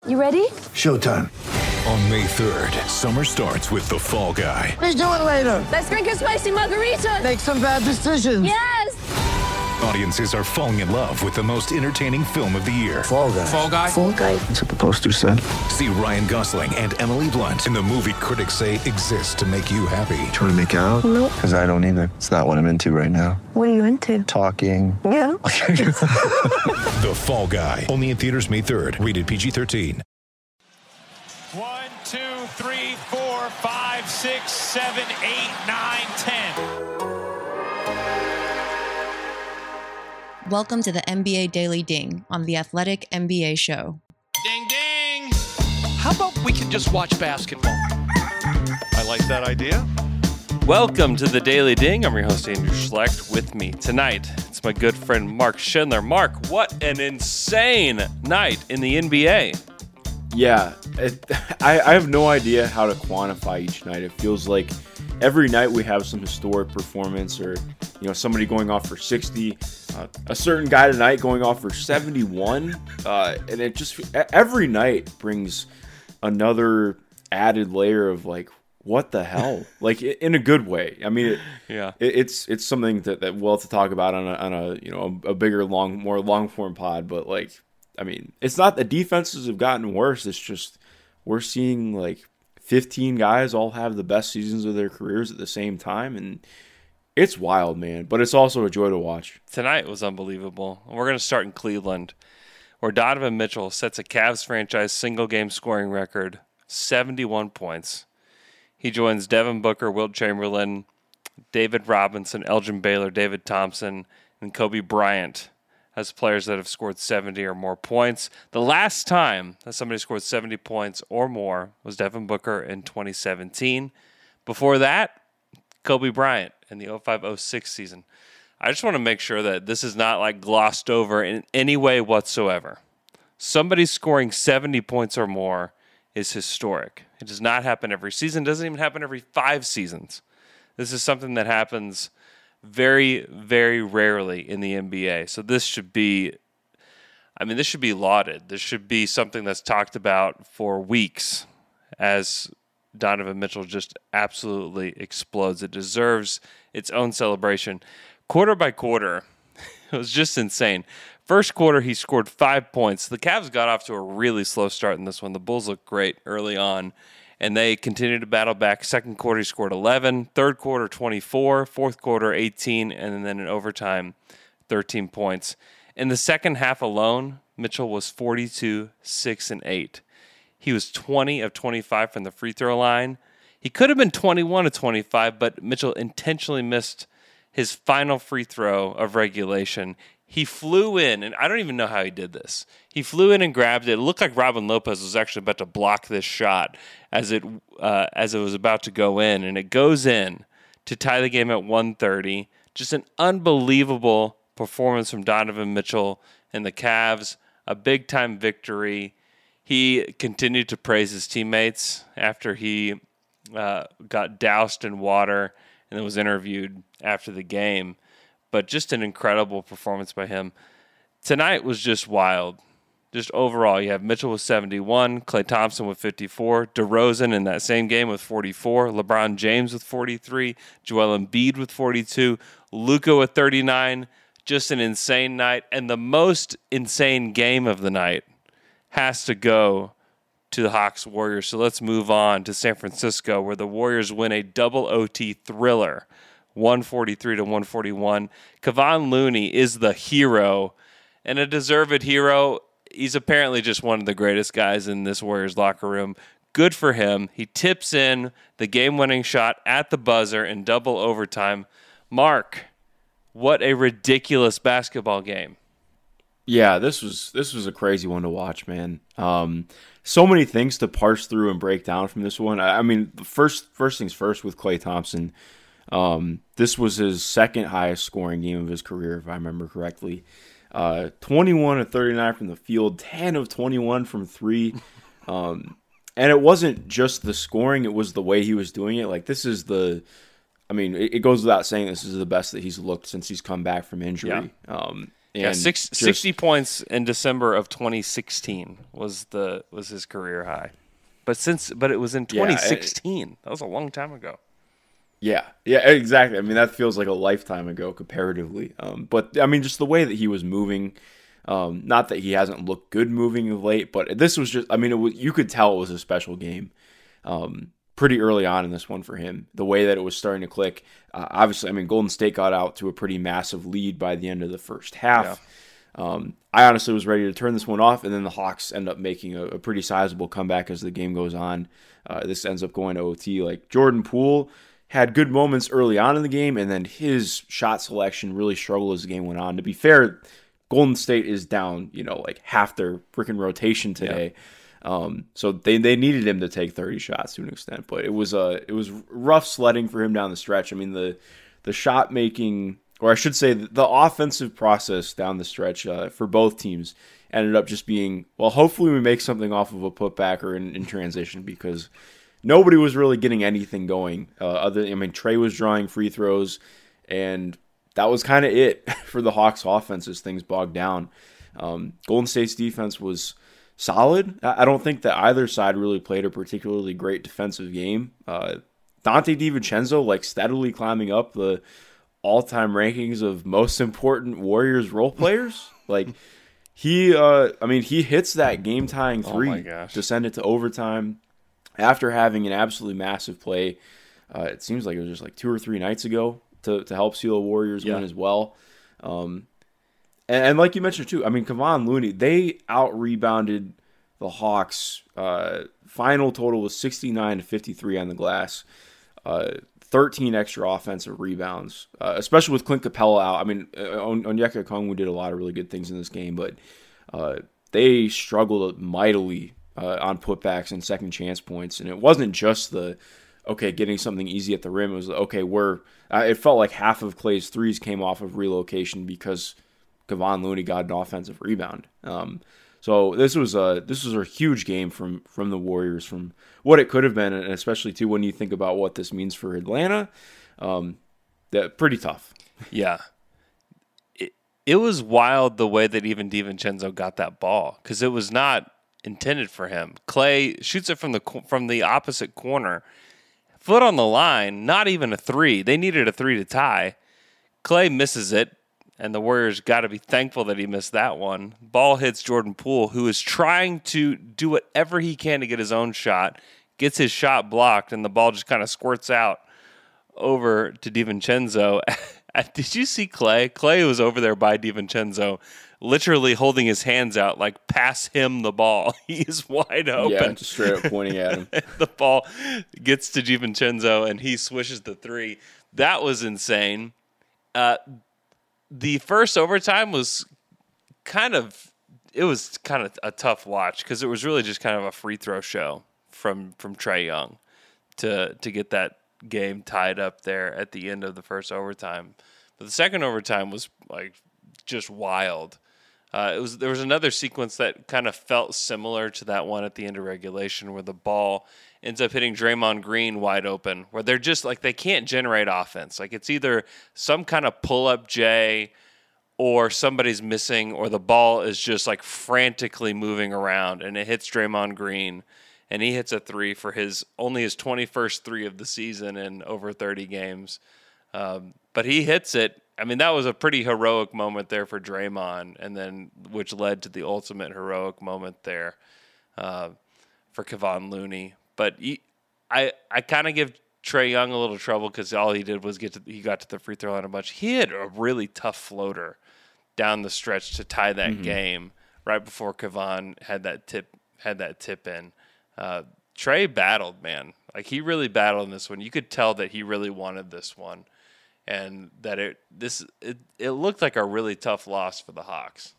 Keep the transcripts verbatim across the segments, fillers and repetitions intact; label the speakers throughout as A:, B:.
A: You ready?
B: Showtime.
C: On May third, summer starts with The Fall Guy.
B: Let's do it later.
A: Let's drink a spicy margarita.
B: Make some bad decisions.
A: Yes!
C: Audiences are falling in love with the most entertaining film of the year.
B: Fall Guy.
D: Fall Guy?
A: Fall Guy.
B: That's what the poster said.
C: See Ryan Gosling and Emily Blunt in the movie critics say exists to make you happy.
B: Trying to make it out?
A: Nope.
B: Because I don't either. It's not what I'm into right now.
A: What are you into?
B: Talking.
A: Yeah.
C: The Fall Guy. Only in theaters May third. Rated P G thirteen.
E: One, two, three, four, five, six, seven, eight, nine, ten.
F: Welcome to the N B A Daily Ding on the Athletic N B A Show.
D: Ding, ding. How about we can just watch basketball?
E: I like that idea.
G: Welcome to the Daily Ding. I'm your host, Andrew Schlecht. With me tonight, it's my good friend Mark Schindler. Mark, what an insane night in the N B A.
H: Yeah, it, I, I have no idea how to quantify each night. It feels like every night we have some historic performance, or you know, somebody going off for sixty, uh, a certain guy tonight going off for seventy-one, uh, and it just every night brings another added layer of like, what the hell? Like in a good way. I mean, it,
G: yeah,
H: it, it's it's something that, that we'll have to talk about on a, on a you know a, a bigger, long, more long form pod, but like. I mean, it's not the defenses have gotten worse. It's just we're seeing like fifteen guys all have the best seasons of their careers at the same time. And it's wild, man. But it's also a joy to watch.
G: Tonight was unbelievable. We're going to start in Cleveland, where Donovan Mitchell sets a Cavs franchise single-game scoring record, seventy-one points. He joins Devin Booker, Wilt Chamberlain, David Robinson, Elgin Baylor, David Thompson, and Kobe Bryant as players that have scored seventy or more points. The last time that somebody scored seventy points or more was Devin Booker in twenty seventeen. Before that, Kobe Bryant in the oh five oh six season. I just want to make sure that this is not like glossed over in any way whatsoever. Somebody scoring seventy points or more is historic. It does not happen every season. It doesn't even happen every five seasons. This is something that happens very, very rarely in the N B A. So this should be, I mean, this should be lauded. This should be something that's talked about for weeks as Donovan Mitchell just absolutely explodes. It deserves its own celebration. Quarter by quarter, it was just insane. First quarter, he scored five points. The Cavs got off to a really slow start in this one. The Bulls looked great early on, and they continued to battle back. Second quarter, he scored eleven. Third quarter, twenty-four. Fourth quarter, eighteen. And then in overtime, thirteen points. In the second half alone, Mitchell was forty-two, six, and eight. He was twenty of twenty-five from the free throw line. He could have been twenty-one of twenty-five, but Mitchell intentionally missed his final free throw of regulation. He flew in, and I don't even know how he did this. He flew in and grabbed it. It looked like Robin Lopez was actually about to block this shot as it uh, as it was about to go in, and it goes in to tie the game at one thirty. Just an unbelievable performance from Donovan Mitchell and the Cavs, a big-time victory. He continued to praise his teammates after he uh, got doused in water and then was interviewed after the game. But just an incredible performance by him. Tonight was just wild. Just overall, you have Mitchell with seventy-one, Klay Thompson with fifty-four, DeRozan in that same game with forty-four, LeBron James with forty-three, Joel Embiid with forty-two, Luka with thirty-nine. Just an insane night. And the most insane game of the night has to go to the Hawks Warriors. So let's move on to San Francisco, where the Warriors win a double O T thriller, one forty-three to one forty-one. Kevon Looney is the hero, and a deserved hero. He's apparently just one of the greatest guys in this Warriors locker room. Good for him. He tips in the game-winning shot at the buzzer in double overtime. Mark, what a ridiculous basketball game.
H: Yeah, this was this was a crazy one to watch, man. Um, so many things to parse through and break down from this one. I, I mean, first first things first with Klay Thompson. Um, this was his second highest scoring game of his career, if I remember correctly. Uh, twenty-one of thirty-nine from the field, ten of twenty-one from three. Um, and it wasn't just the scoring, it was the way he was doing it. Like, this is the, I mean, it, it goes without saying this is the best that he's looked since he's come back from injury.
G: Yeah.
H: Um, And
G: yeah, six,
H: just,
G: sixty points in December of twenty sixteen was the was his career high. But since but it was in twenty sixteen. Yeah, it, that was a long time ago.
H: Yeah, yeah, exactly. I mean, that feels like a lifetime ago comparatively. Um, but I mean, just the way that he was moving. Um, not that he hasn't looked good moving of late, but this was just. I mean, it was, you could tell it was a special game. Um, pretty early on in this one for him. The way that it was starting to click. Uh, obviously, I mean, Golden State got out to a pretty massive lead by the end of the first half. Yeah. Um, I honestly was ready to turn this one off, and then the Hawks end up making a, a pretty sizable comeback as the game goes on. Uh, this ends up going to O T. Like, Jordan Poole had good moments early on in the game, and then his shot selection really struggled as the game went on. To be fair, Golden State is down, you know, like half their freaking rotation today. Yeah. Um, so they, they needed him to take thirty shots to an extent, but it was uh, it was rough sledding for him down the stretch. I mean, the the shot making, or I should say the, the offensive process down the stretch uh, for both teams ended up just being, well, hopefully we make something off of a putback or in, in transition, because nobody was really getting anything going. Uh, other, I mean, Trey was drawing free throws, and that was kind of it for the Hawks offense as things bogged down. Um, Golden State's defense was solid. I don't think that either side really played a particularly great defensive game. Uh, Dante DiVincenzo, like, steadily climbing up the all-time rankings of most important Warriors role players. Like, he, uh, I mean, he hits that game-tying three
G: oh my gosh.
H: to send it to overtime after having an absolutely massive play. Uh, it seems like it was just like two or three nights ago to, to help seal a Warriors yeah. win as well. Um, And, and like you mentioned, too, I mean, Kevon Looney, they out-rebounded the Hawks. Uh, final total was sixty-nine to fifty-three on the glass. Uh, thirteen extra offensive rebounds, uh, especially with Clint Capella out. I mean, On- Onyeka Okongwu did a lot of really good things in this game, but uh, they struggled mightily uh, on putbacks and second chance points. And it wasn't just the, okay, getting something easy at the rim. It was, okay, we're, uh, it felt like half of Clay's threes came off of relocation because Kevon Looney got an offensive rebound. Um, so this was a this was a huge game from from the Warriors, from what it could have been, and especially too when you think about what this means for Atlanta. Um, that pretty tough.
G: Yeah, it it was wild the way that even DiVincenzo got that ball, because it was not intended for him. Clay shoots it from the from the opposite corner, foot on the line, not even a three. They needed a three to tie. Clay misses it. And the Warriors got to be thankful that he missed that one. Ball hits Jordan Poole, who is trying to do whatever he can to get his own shot, gets his shot blocked, and the ball just kind of squirts out over to DiVincenzo. Did you see Clay? Clay was over there by DiVincenzo, literally holding his hands out like, pass him the ball. He is wide open.
H: Yeah, just straight up pointing at him.
G: The ball gets to DiVincenzo, and he swishes the three. That was insane. Uh The first overtime was kind of, it was kind of a tough watch, because it was really just kind of a free throw show from, from Trae Young to to get that game tied up there at the end of the first overtime. But the second overtime was like just wild. Uh, it was there was another sequence that kind of felt similar to that one at the end of regulation, where the ball ends up hitting Draymond Green wide open, where they're just like, they can't generate offense. Like, it's either some kind of pull-up J, or somebody's missing, or the ball is just like frantically moving around, and it hits Draymond Green, and he hits a three for his only his twenty-first three of the season in over thirty games. Um, but he hits it. I mean, that was a pretty heroic moment there for Draymond, and then which led to the ultimate heroic moment there uh, for Kevon Looney. But he, I I kind of give Trae Young a little trouble, because all he did was get to he got to the free throw line a bunch. He had a really tough floater down the stretch to tie that mm-hmm. game right before Kevon had that tip had that tip in. Uh, Trae battled, man. Like, he really battled in this one. You could tell that he really wanted this one, and that it this it, it looked like a really tough loss for the Hawks.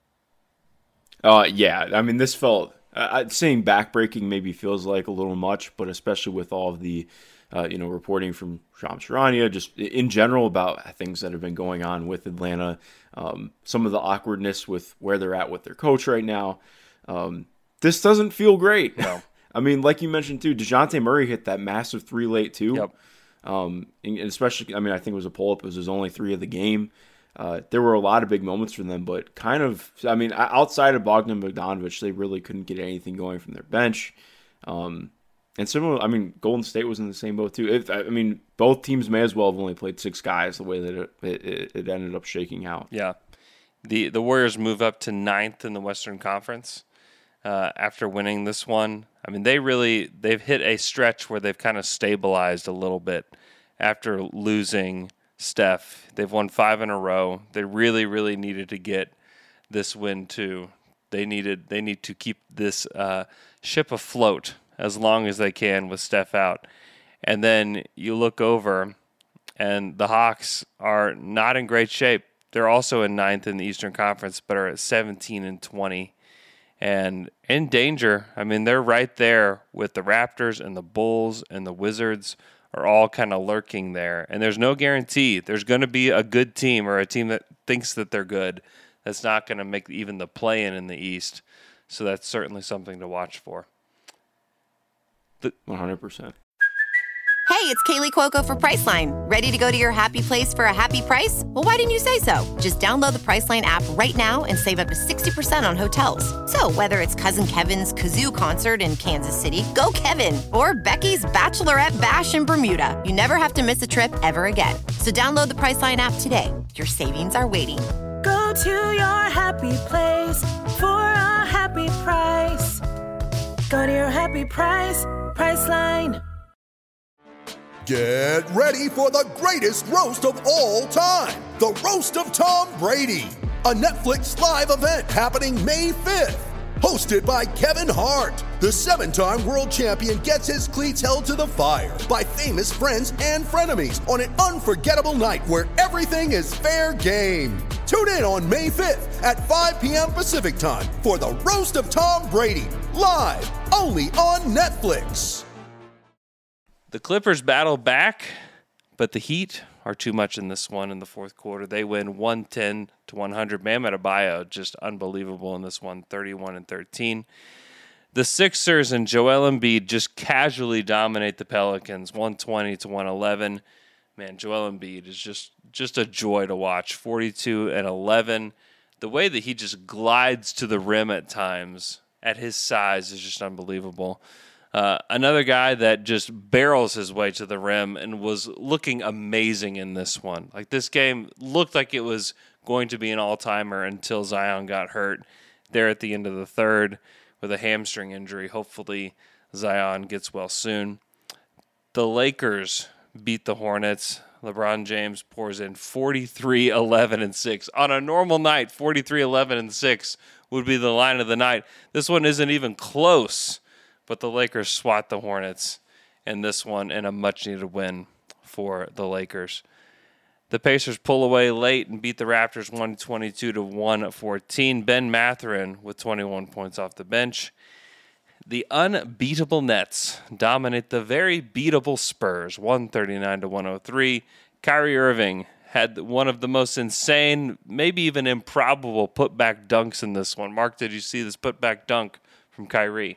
H: Uh, yeah, I mean, this felt. Uh, saying backbreaking maybe feels like a little much, but especially with all of the, uh, you know, reporting from Shams Charania, just in general about things that have been going on with Atlanta, um, some of the awkwardness with where they're at with their coach right now. Um, this doesn't feel great.
G: No.
H: I mean, like you mentioned too, DeJounte Murray hit that massive three late too.
G: Yep.
H: Um, and especially, I mean, I think it was a pull-up. It was his only three of the game. uh, there were a lot of big moments for them, but kind of, I mean, outside of Bogdan Bogdanovic, they really couldn't get anything going from their bench. Um, and similar, I mean, Golden State was in the same boat too. It, I mean, both teams may as well have only played six guys the way that it, it, it ended up shaking out.
G: Yeah. The the Warriors move up to ninth in the Western Conference uh, after winning this one. I mean, they really, they've hit a stretch where they've kind of stabilized a little bit after losing Steph. They've won five in a row. They really, really needed to get this win too. They needed, they need to keep this uh, ship afloat as long as they can with Steph out. And then you look over, and the Hawks are not in great shape. They're also in ninth in the Eastern Conference, but are at seventeen and twenty, and in danger. I mean, they're right there with the Raptors and the Bulls and the Wizards are all kind of lurking there. And there's no guarantee. There's going to be a good team or a team that thinks that they're good that's not going to make even the play-in in the East. So that's certainly something to watch for.
H: The- one hundred percent.
I: Hey, it's Kaylee Cuoco for Priceline. Ready to go to your happy place for a happy price? Well, why didn't you say so? Just download the Priceline app right now and save up to sixty percent on hotels. So whether it's Cousin Kevin's Kazoo Concert in Kansas City, go Kevin, or Becky's Bachelorette Bash in Bermuda, you never have to miss a trip ever again. So download the Priceline app today. Your savings are waiting.
J: Go to your happy place for a happy price. Go to your happy price, Priceline.
K: Get ready for the greatest roast of all time, the Roast of Tom Brady, a Netflix live event happening May fifth. Hosted by Kevin Hart, the seven-time world champion gets his cleats held to the fire by famous friends and frenemies on an unforgettable night where everything is fair game. Tune in on May fifth at five p.m. Pacific time for the Roast of Tom Brady, live only on Netflix.
G: The Clippers battle back, but the Heat are too much in this one in the fourth quarter. They win one ten to one hundred. Bam Adebayo just unbelievable in this one, thirty-one and thirteen. The Sixers and Joel Embiid just casually dominate the Pelicans, one twenty to one eleven. Man, Joel Embiid is just, just a joy to watch, forty-two and eleven. The way that he just glides to the rim at times at his size is just unbelievable. Uh, another guy that just barrels his way to the rim and was looking amazing in this one. Like, this game looked like it was going to be an all-timer until Zion got hurt there at the end of the third with a hamstring injury. Hopefully Zion gets well soon. The Lakers beat the Hornets. LeBron James pours in forty-three, eleven, and six. On a normal night, forty-three, eleven, and six would be the line of the night. This one isn't even close. But the Lakers swat the Hornets in this one in a much-needed win for the Lakers. The Pacers pull away late and beat the Raptors one twenty-two to one fourteen. Ben Mathurin with twenty-one points off the bench. The unbeatable Nets dominate the very beatable Spurs one thirty-nine to one oh three. Kyrie Irving had one of the most insane, maybe even improbable putback dunks in this one. Mark, did you see this putback dunk from Kyrie?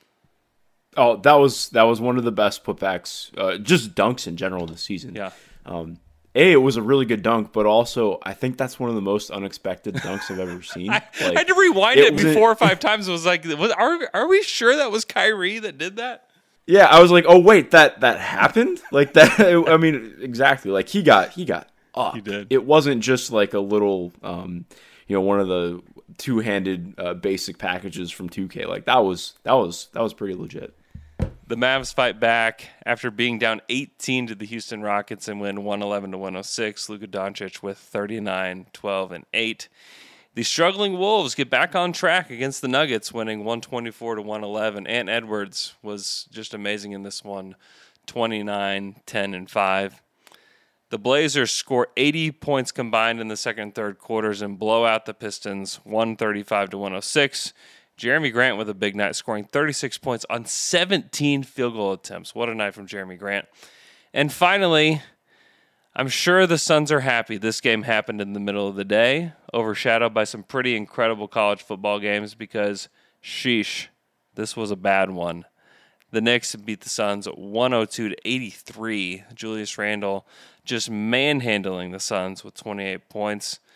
H: Oh, that was that was one of the best putbacks, uh, just dunks in general this season.
G: Yeah.
H: Um, A, it was a really good dunk, but also I think that's one of the most unexpected dunks I've ever seen.
G: I,
H: Like,
G: I had to rewind it,
H: it
G: it four or five times. It was like, was, are are we sure that was Kyrie that did that?
H: Yeah, I was like, oh wait, that that happened? Like that? I mean, exactly. Like he got he got up.
G: He did.
H: It wasn't just like a little, um, you know, one of the two-handed uh, basic packages from two K. Like that was that was that was pretty legit.
G: The Mavs fight back after being down eighteen to the Houston Rockets and win one eleven to one oh six. Luka Doncic with thirty-nine, twelve, and eight. The struggling Wolves get back on track against the Nuggets, winning one twenty-four to one eleven. Ant Edwards was just amazing in this one, twenty-nine, ten, and five. The Blazers score eighty points combined in the second and third quarters and blow out the Pistons, one thirty-five to one oh six. Jeremy Grant with a big night, scoring thirty-six points on seventeen field goal attempts. What a night from Jeremy Grant. And finally, I'm sure the Suns are happy this game happened in the middle of the day, overshadowed by some pretty incredible college football games because, sheesh, this was a bad one. The Knicks beat the Suns one oh two to eighty-three. Julius Randle just manhandling the Suns with twenty-eight points.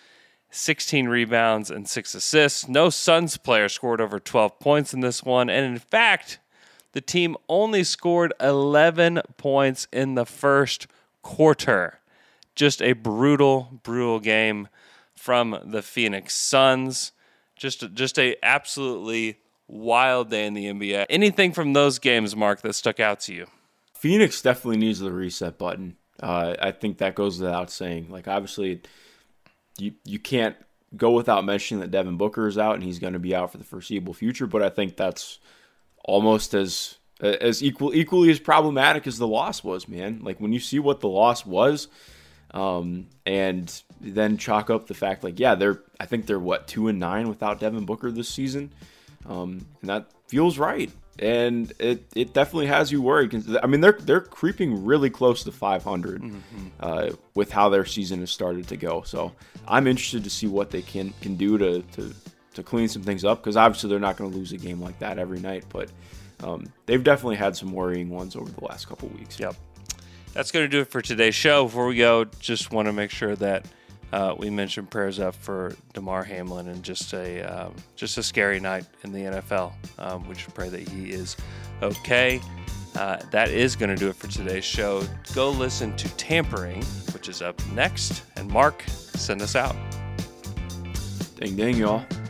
G: sixteen rebounds and six assists. No Suns player scored over twelve points in this one. And in fact, the team only scored eleven points in the first quarter. Just a brutal, brutal game from the Phoenix Suns. Just, just a absolutely wild day in the N B A. Anything from those games, Mark, that stuck out to you?
H: Phoenix definitely needs the reset button. Uh, I think that goes without saying. Like, obviously, you you can't go without mentioning that Devin Booker is out and he's going to be out for the foreseeable future. But I think that's almost as as equal equally as problematic as the loss was, man. Like, when you see what the loss was, um, and then chalk up the fact, like, yeah, they're I think they're what two and nine without Devin Booker this season, um, and that feels right. And it, it definitely has you worried. I mean, they're they're creeping really close to five hundred mm-hmm. uh, with how their season has started to go. So I'm interested to see what they can can do to to, to clean some things up, because obviously they're not going to lose a game like that every night. But um, they've definitely had some worrying ones over the last couple weeks.
G: Yep. That's going to do it for today's show. Before we go, just want to make sure that Uh, we mentioned prayers up for Damar Hamlin, and just a um, just a scary night in the N F L. Um, we should pray that he is okay. Uh, that is going to do it for today's show. Go listen to Tampering, which is up next. And Mark, send us out.
H: Ding, ding, y'all.